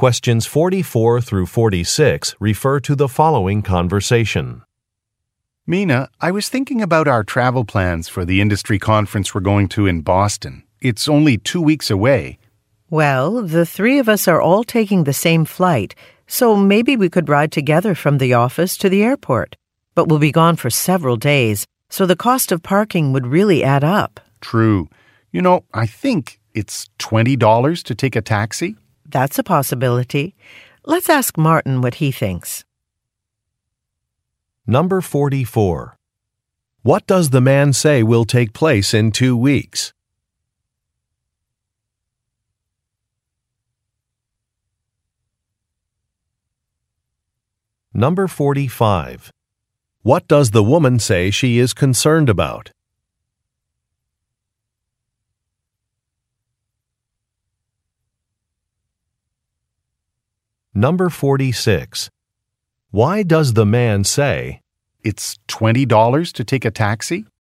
Questions 44 through 46 refer to the following conversation. Mina, I was thinking about our travel plans for the industry conference we're going to in Boston. It's only 2 weeks away. Well, the three of us are all taking the same flight, so maybe we could ride together from the office to the airport. But we'll be gone for several days, so the cost of parking would really add up. True. You know, I think it's $20 to take a taxi. That's a possibility. Let's ask Martin what he thinks. Number 44. What does the man say will take place in 2 weeks? Number 45. What does the woman say she is concerned about? Number 46. Why does the man say, It's $20 to take a taxi?